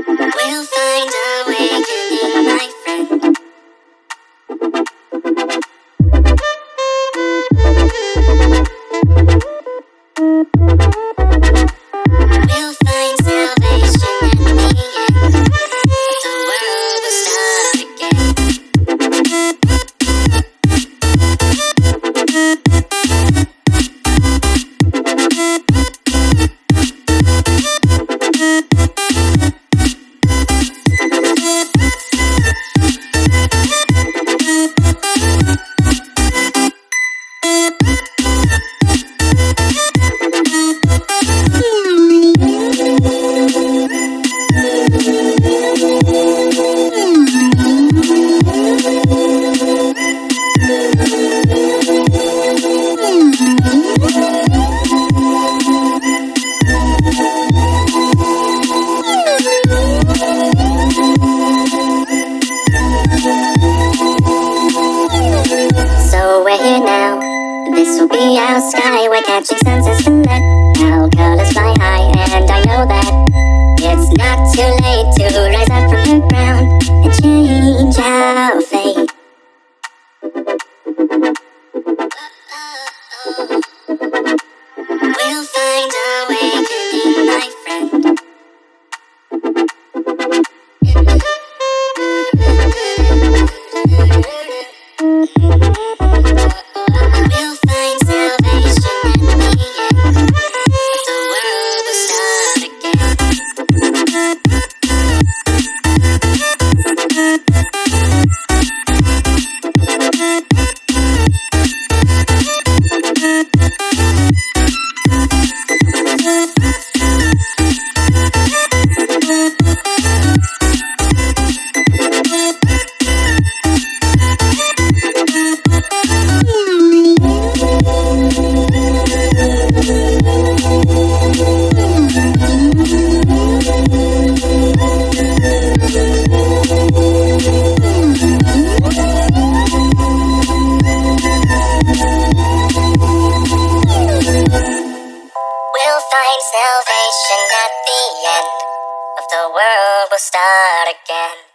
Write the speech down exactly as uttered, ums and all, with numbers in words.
We'll find awakening, my friend. We'll find salvation at the end. The world will start again. So we're here now. This will be our sky. We're catching sunsets to let our colors fly high. And I know that it's not too late to rise up from the ground and change our fate. We'll find awakening, my friend. We'll find salvation at the end. The world will start again. We'll find salvation at the end of the world will start again.